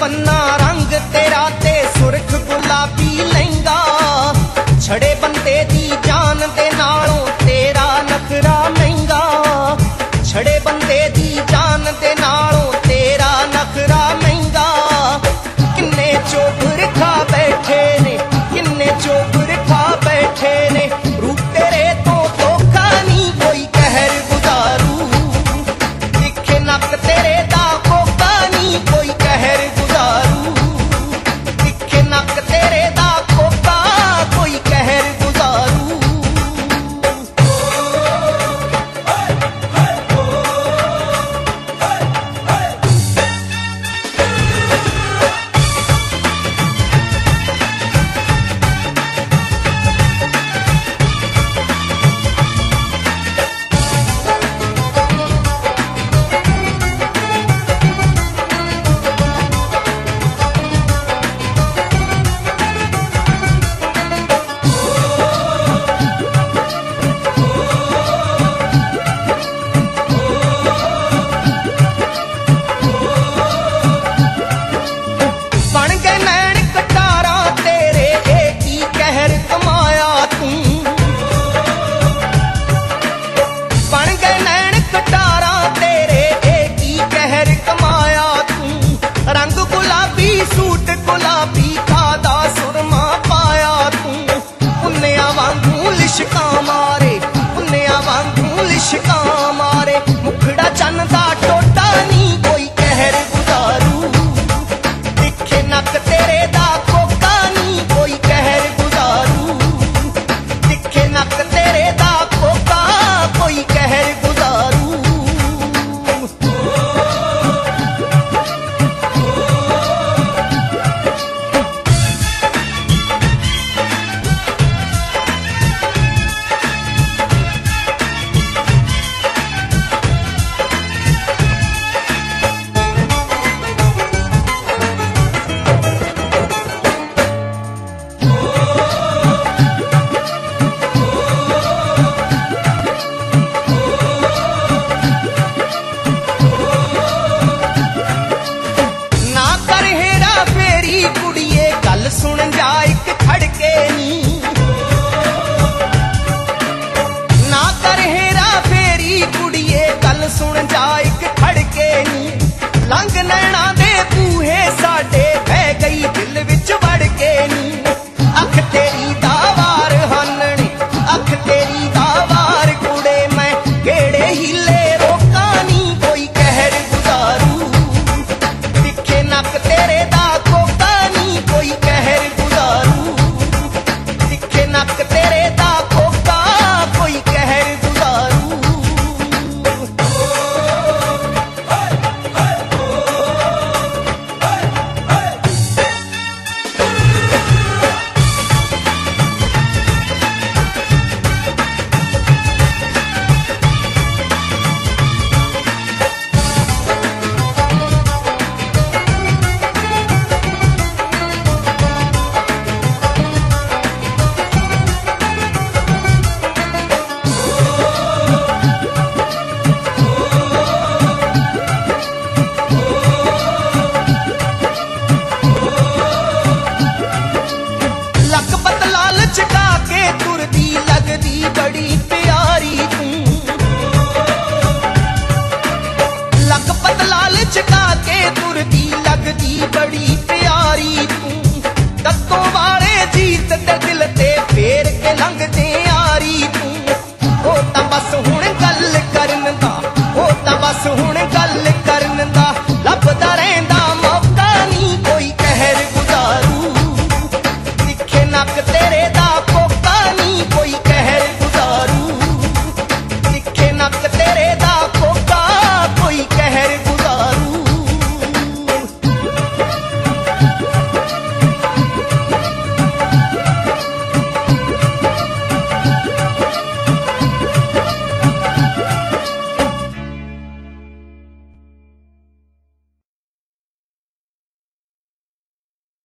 बन्ना रंग तेरा ते सुरख गुलाबी लहंगा, छड़े बंदे दी जान दे नालों तेरा नखरा महंगा, छड़े बंदे दी जान दे नालों तेरा नखरा महंगा। किन्ने चोबर खा बैठे ने, किन्ने चोबर खा बैठे ने, रूप तेरे तो धोखा नहीं कोई कहर गुजारू, दिखे नक तेरे दा कोका नहीं कोई कहर गुजारू, दिखे नक तेरे दा कोका कोई कहर गुजारू। सूट गुलाबी खादा सुरमा पाया तू, पुन्निया वांगू लिशका मारे, पुन्निया वांगू लिशका मारे, मुखड़ा चन्न दा टोटा नहीं कोई कहर गुजारू, दिखे नक तेरे दा कोका नहीं कोई कहर गुजारू, दिखे नक तेरे दा कोका कोई कहर गुजारू। सुन जा एक खड़के नी, ना कर हेरा फेरी कुड़िए गल सुन जा एक खड़के नी, लंघ नैना दे बूहे साडे बह गई दिल विच वड़ के नी, अख तेरी दावार हानने, अख तेरी दावार कुड़े मैं केड़े हिले रोका नी कोई कहर गुजारू, दिखे नक तेरे दा